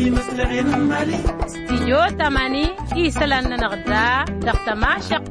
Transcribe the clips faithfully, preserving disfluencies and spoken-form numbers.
استيجو تماني إيسلان نغدا دخت معشق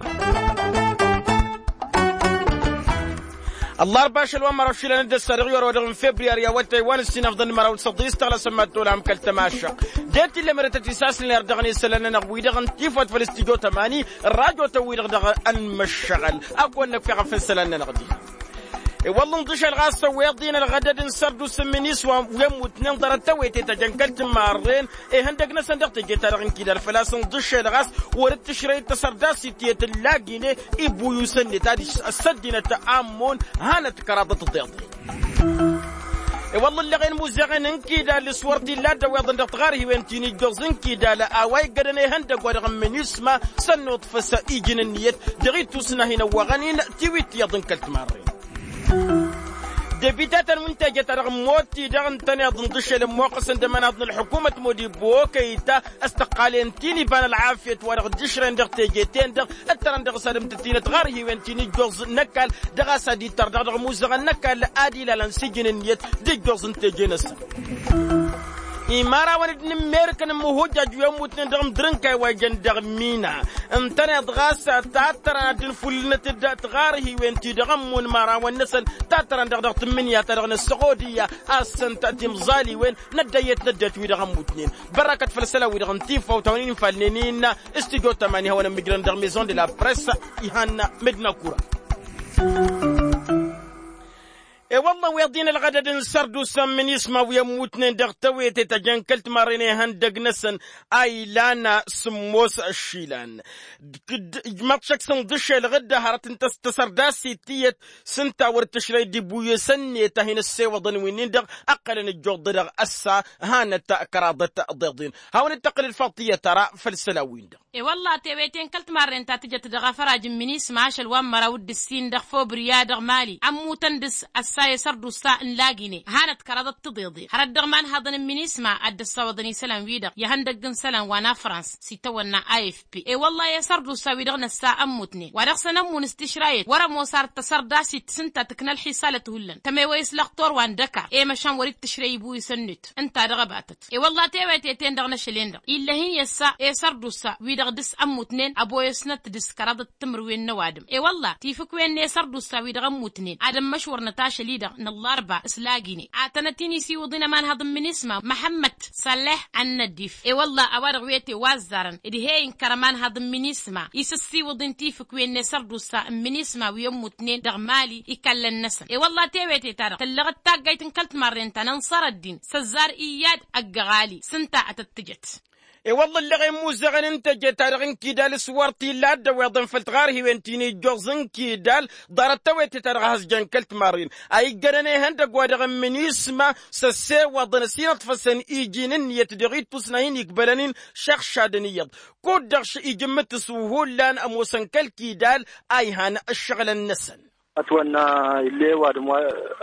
الله رباش الوان مرة شيلان ندى السرغيور ودغم فبراير يا وتايوان السنة أفضل مرة وتصدي استغلا سمات دولة عمكال تماشق جات اللي مرة تتساس اللي أردغني سلنا نغوي دغن تيفوت فلسطيجو تماني الراجو توي دغ المشغل أقول لك في غفل سلنا نغدي والله نضيش الغاصة ويضينا الغدد نسردو سمنيس ويموت ننظر التويتي تجنكلت مارين ايه هندق نسندق تجي ترغن كده الفلاس نضيش الغاص ورد تشري تصرداسي تيت اللاقيني ابو يسني تادي السدينة تأمون هانت كرادة الضيضي والله اللي غين موزغين انكيدا لسورتي لا دا ويضن دغاري وينتيني جوزن كيدا لا اواي قرني هندق ورغم من يسمى سنوط فسا ايجن النيت دغيتو سنة هنا وغنين تيويت يضن كلت مارين دبيتات المنتجة رغم موتي دغن تاني أظن ضش الموقس عندما أظن الحكومة مودي بوكيتا استقالين تيني بان العافية ورغ دشرين دغ تيجيتين دغ التران دغ سالم تتيني تغاري وين تيني جوز نكال دغ سادي تر دغ موزغ نكال آدي للانسجن النيت دي جوز انتجينس إمارة ولد نميركن مهوجة يوم وتن دغم درنكا وجن دغمينا انتنا دغاسة تاترا دنفلنا تدا تغاره وانتي دغم ونمارا والنسل تاترا دغ دغ تمنيا تدغن السعودية أسن تأتي مزالي وين نديت ندت ويدغم وتنين بركة فلسلة ويدغن تيفا وتونين فالنينين استيجو تماني هوانا مجرن دغ ميزون دي لا بريس إهانا مدنا كورا اي والله ويضين الغدد نسردو سمن يسمى ويموتن دغتوي تتجنكلت ماريني هندق نسن اي لانا سموس الشيلان ماتشك سندش الغدة هرت انت تسرداسي تيت سنتا ورتشري دي بوي سني تهين السيوة ضنوينين دغ اقل الجوض دغ اسا هانت كراضة ضيضين هاون التقل الفاطية ترى فالسلاوين دغ اي والله تيويتين كلت مارين تاتجت دغ فراج منيس ماش الوام مراود السين دغ فوبريا دغ مالي عمو تندس الساي سردو سا لاقيني هانت كرادة تضيضي هرد دغ مان هذا منيس ما اد السوداني سلام ويدغ يهندق دن سلام وانا فرنس سيتونا اي اف بي اي والله يا سردو سا ويدغ نسا اموتني ودغ سنمون استشرايت ورا مو صار تسرداسي تسنتا تكنل حصاله هلن تمي ويس لقطور وان دكا اي مشان وريد تشري بو يسنت انت دغ باتت اي والله تيويتين دغ نشلين دغ الا هي يسا اي سردو سا ويدغ دس اموتنين ابو يسنت دس كرادة تمر وين نوادم اي والله تيفك وين ني سردو سا ويدغ اموتنين ادم مشور نتاشا ليدغ نالاربا اسلاقيني اعتنتيني سي وضينا مان هضم من اسمه محمد صالح النديف اي والله اوارغ ويتي وازارن ادي هين كرمان هضم من اسمه يسسي وضنتي فك وين سردو سا من اسمه ويوم اثنين دغمالي يكل النسم اي والله تيويتي ترى تلغت تاقيت انكلت مرين تنصر الدين سزار اياد اقغالي سنتا اتتجت اي والله اللي غير موزغن انت جتارغن كيدال سوارتي لا دا ويضن فلتغار هي وانتيني جوزن كيدال دارت تويتي ترغاس جنكلت مارين اي قرني هندق وادغن من يسمى سسي وضن سينة فسن ايجينن يتدغيت بسنين يقبلنين شخ شادنيض كود دغش ايجمت سوهول لان اموسن كل كيدال اي هان الشغل النسن أتوانا اللي وادموا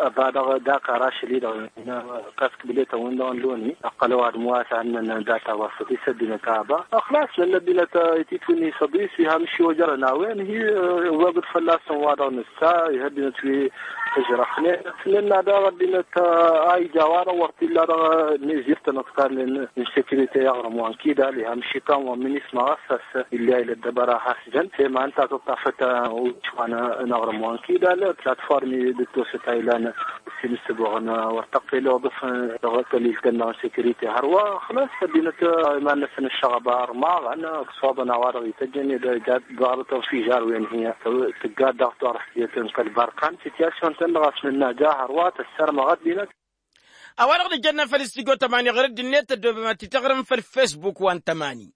بعد ذاك راشلي ده كاسك بليته وندون لوني أقل وادموا سألنا ذات واسطي سدنا كعبة أخلاص لأن بليته يتوني صديق فيها مش وجرنا وين هي وقت فلاس وادون الساعة يهدنا في تجرحنا لأن هذا بليته أي جوار وقت لا نزيفت نقطان من سكرتي يغرمون كده لها مش كان ومن اسمه أساس اللي إلى الدبرة حسجن فيما أنت تطفت وشوانا نغرمون كده لا بلاتفورمي دكتور تايلاند سيمسبوغنا ورتقي له ضف قليل كنا سيكوريتي هروا خلاص بدينت ما نسن الشغبار ما انا صوبنا وارغ يتجني جاد ضارته في جار وين هي تقاد ضغط رحيتن كالبرقان سيتياسيون تنغاس من نجاح هروا تسر ما غدينا اوارغ الجنه فلسطيغو تماني غير النت ما تتغرم في الفيسبوك وان تماني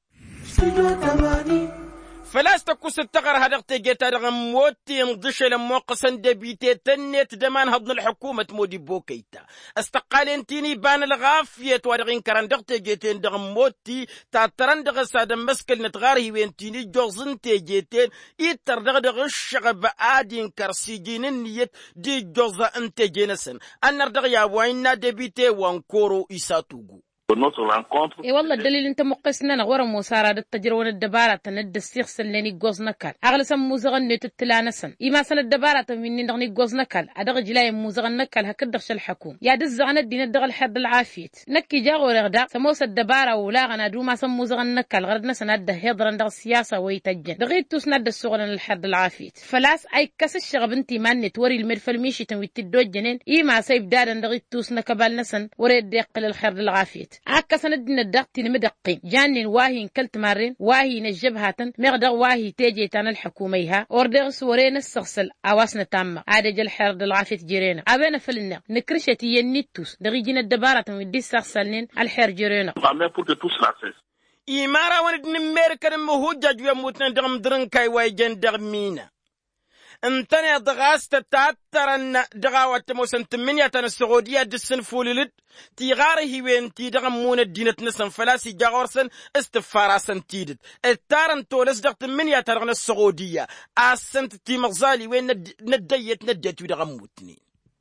فلاس تكوس التغر هذا تجيت هذا موتي نضش لما قسن دبيتي تنت دمان هضن الحكومة مودي بوكيتا استقالين تيني بان الغافية وارغين كران دغ تجيتين دغ موتي تاتران دغ سادا مسكل نتغاري وين تيني جوزن تجيتين يتر دغ دغ الشغب آدين كرسيجين النيت دي جوزا انت جينسن انر دغ يابوين دبيتي وانكورو إساتوغو اي والله الدليل انت مقسنا نغور موسارة التجرون الدبارة تند السيخ اللي جوز نكال اغلى سم موزغن تتلانسن اي ما سن الدبارة مني نغني جوز نكال ادغ جلاي موزغن نكال هكدغش الحكوم يا دزغن الدين الدغ الحد العافيت نكي جاغو رغدا سموس الدبارة ولا غنا دو ما سم موزغن نكال غردنا سند هيضرن دغ السياسة ويتجن دغيت تسند السغن الحد العافيت فلاس اي كاس الشغب انتي ماني توري المرفل ميشي تنوي تدو جنين اي ما سيب دارن دغيت توسنا كبال نسن وريد ديقل الخير العافيت اكا سندنا الدقتي المدقين جانين واهي كلت مارين واهي نجبهاتن مغدغ واهي تيجي تان الحكوميها وردغ سورين السغسل اواسنا تامة عاد جل حرد العافيت جيرينا ابينا فلنا نكرشتي ينيتوس دغي جينا الدبارة ودي السغسلين الحر جيرينا إمارة وند نميركا مهوجة يموتنا دغم درنكاي وايجن دغمينا انتني دغاست تاترن دغاوة موسن تمنية السعودية دسن فوللد تيغاره وين تي دغمون الدينة نسن فلاسي جاغورسن استفاراسن تيدت التارن تولس دغ تمنية ترغن السعودية اسنت تي مغزالي وين نديت نديت ودغموتني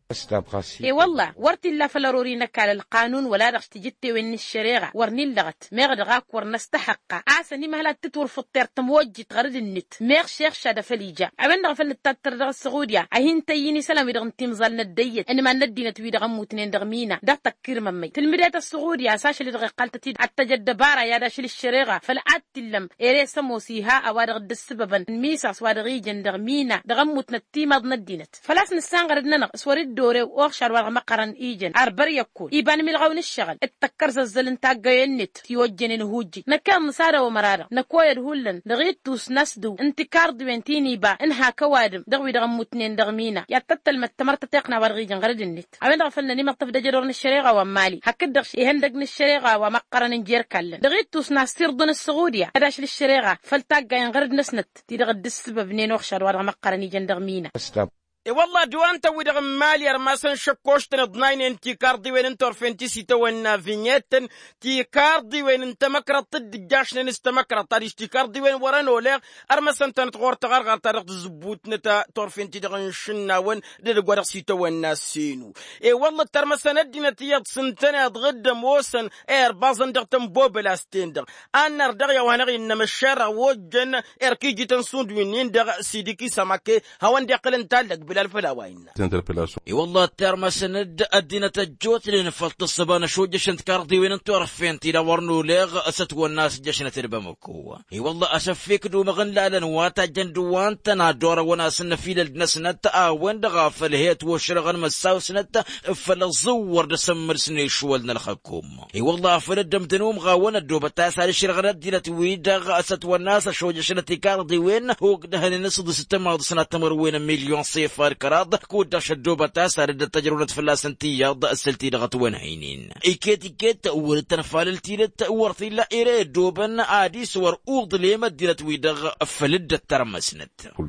اي والله ورتي لا فلروري نكال القانون ولا رغش تجتي وين الشريعة ورني اللغت ميغ دغاك ورنستحق عاسني مهلا تتور في الطير تموجي تغرد النت ميغ شيخ شادا فليجا ابن دغ فل التاتر دغ السعودية اهين تييني سلام دغ تيمزال نديت انما ندينا توي دغ موتنين دغ مينا دغ تكير ممي تلميدات السعودية اساش اللي دغ قالت تي التجد بارا يا داش الشريعة فلعات تلم ايري سموسيها او دغ السببا ميساس وادغيجن دغ مينا دغ موتنا تيماد ندينت فلاس نسانغردنا سوريد دوري واخشر ورغ مقرن ايجن اربر يكون يبان ملغون الشغل التكر زلزل تاقا النت يوجن هوجي نكام مسارة ومرارة نكوير هولن دغيت توس نسدو انتكار دوينتيني با انها كوادم دغوي دغم متنين دغمينا يتتل متمرت تيقنا ورغيجن غرد النت عمين دغفلنا نيمة طف دجرورن الشريغة ومالي هكد دغش يهندقن الشريغة ومقرن انجير كالن دغيت توس ناس سيردون السعودية هداش للشريغة فلتاقا ينغرد نسنت تي دغد السبب نين وخشر ورغ مقرن ايجن دغمينا اي والله دوان توي دغ مالي ارماسن شكوشتن ضناين انتي كاردي وين انتور فينتي سيتونا فينيتن تي كاردي وين انت مكرت الدجاشن نستمكرت تاريش تي كاردي وين وران ولا ارمسن تنت غور تغرغر تاريخ زبوت نتا تور فينتي دغ شنا وين دغ غور سيتونا سينو اي والله ترمسن دينا تي سنتنا دغد موسن اير بازن دغ تمبو بلاستين دغ انر دغ يا وهنغي انما الشارع وجن اركي جيتن سود وين دغ سيديكي سماكي هوان دقلن تالك الفلاوين اي والله الترمى سند ادينا تجوت لين فلت الصبانه شو جشنت كاردي وين انت رفين تي ورنو ليغ اسد والناس جشنه تربمكو اي والله اسفيك دو مغن لا لنواتا جندوان تنا دور وناس نفيل النسنت وين دغافل هيت وشرغن مساو سنت فل الزور دسمر سني شولنا الحكومه اي والله فردم تنوم غاونه دوبتا سال شرغن دينت ويدغ اسد والناس شو جشنه كاردي وين هو دهن نصد ستة سنه تمر وين مليون صفر كراد كود شدوبة تاسر التجربة فلاسنتية ضد السلتي لغت وينهينين إيكيت إيكيت ورتنفال التيلت ورثي لا إيري دوبن عادي سور أوض ليمة ديلت ويدغ فلد الترمسنت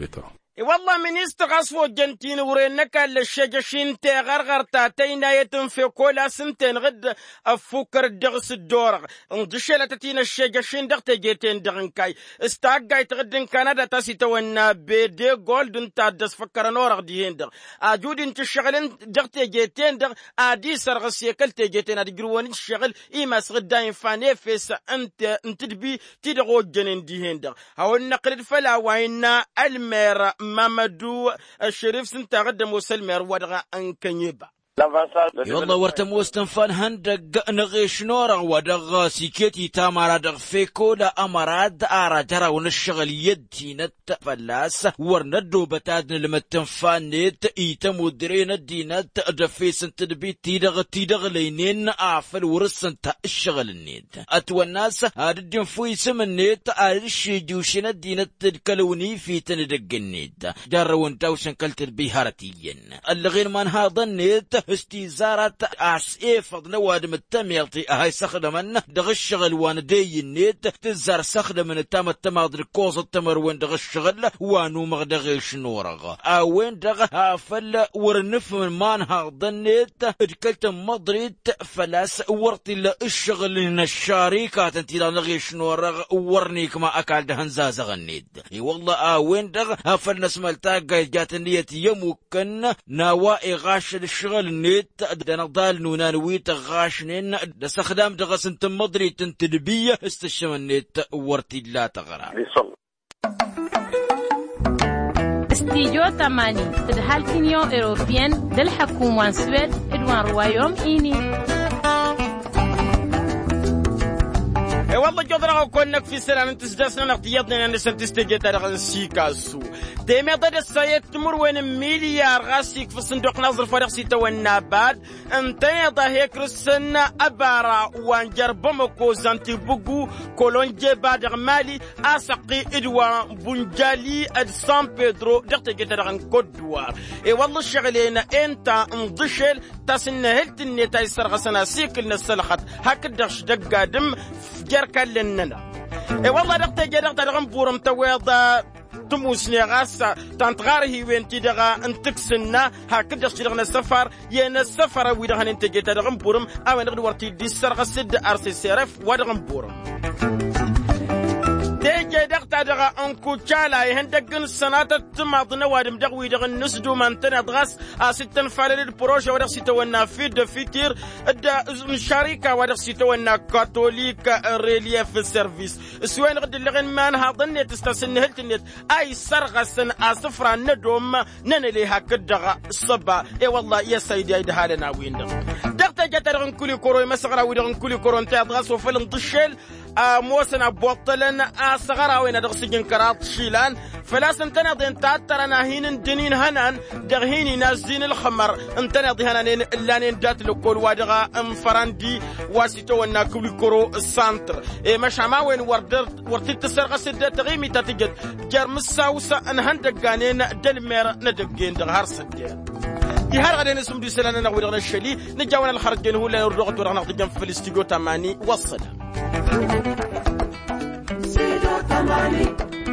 والله منيستر غصفو جنتين ورينك الشجشين تي غرغر تاتينا يتم في كولا سنتين غد افوكر دغس الدور اندشلة تتين الشجشين دغ تجيتين دغنكاي استاقاي تغدن كندا تاسي تونا بيدي جولد انتا دس فكر نورغ ديهن دغ اجود انت الشغلين دغ تجيتين دغ ادي سرغ سيكل تجيتين ادي جروان الشغل ايما سغداين فاني فيس انت انت دبي تدغو جنين ديهن دغ هاو النقل فلا وينا المير مامدو الشريف سنتا غدا مسلمر ودغا انكنيبا يلا ورتم وستنفان هندق نغيش نورا ودغ سيكيتي تامارا دغ فيكو لا امارات ارا جرا ونشغل يدي نت فلاس ورندو بتادن لمتنفان نت ايتم ودرين الدينات دفيس تدبي تيدغ تيدغ لينين اعفل ورسنت الشغل النيت اتوى الناس ادين فوي سم النت ارشي جوشنا الدينات الكلوني في تندق النيت جرون توشن كلت البيهارتيين اللي غير من هذا النت استيزارة عسئي فضنا وادم التميلتي هاي سخدمن دغ الشغل وان دي النيت تزار سخدمن التام التماضر كوز التمر وين دغ الشغل وانو مغدغ شنورغ اوين دغ هافل ورنف من مان هاض النيت ادكلت مضريت فلاس ورطي الشغل لنا الشاريكات انتي لغي شنورغ ورنيك ما اكال دهن زازغ النيت اي والله اوين دغ هافل نسمالتا جات النيت يمكن نوائي غاش الشغل النت دنضال نونانوي تغاشنين دستخدام دغس انت مدري تنتدبية استشم النت ورتي لا تغرى استيجو تماني تدهال تنيو إيروبيان دل حكومة سويد إدوان روايوم إيني والله جدرا كونك في سنة أنت سدسنا نقطياتنا أن سنتستجي تاريخ سيكاسو ديما ضد السيد تمر وين مليار غاسيك في صندوق نظر فريق سيتا والناباد انت يضا هيك رسنا أبارا وانجر بمكو زانتي بوغو كولونجي بادر مالي أساقي إدوان بنجالي أد سان بيدرو دقت جترغن كود دوار اي والله الشغلين انت مضشل تاسن هلت النتا يسرغ سنا سيكل نسلخت هكذا دقا دم جركا لننا اي والله دقت جدقت رغم بورم تويضا تموسني غاسا تنتغاره وين تدغا انتكسنا هكذا شغلنا السفر ين السفر ويدغن انت جيت دغم بورم او نغد ورتي دي سرغ سد ار سي سي اف ودغم بورم تيجي دغتا دغا انكو تشالا يهندقن سنات تماضنا وادم دغوي دغن نسدو منتنا دغاس ستن فالل البروجي ودغ سيتونا في د فيتير د شركه ودغ سيتونا كاثوليك ريليف سيرفيس سوين غد لغن مان هاضن تستسن هلتنت اي سرغسن اسفرا ندوم ننلي هكدغ الصبا اي والله يا سيدي ايد حالنا وين دغتا جترغن كل كورو مسغرا ودغن كل كورو انت دغاس وفلن ضشل موسنا بوطلن أصغر وين درسين كرات شيلان فلاس انتنا ضين تاترنا هين دنين هنان دغهيني نازين الخمر انتنا ضهنان اللانين دات لكل وادغا انفراندي واسيتو وناكولي كورو السانتر اي مش عما وين وردر ورتي تسرق سد تغيمي تتجد جرمسا وسا انهن دقانين دلمير ندقين دغهار سدين يهار غادي نسم دي سلانه نغوي غنا الشلي نجاونا الخرج دين هو لا نردو غدو راه ناخذ جنب في الاستيغو تماني وصلها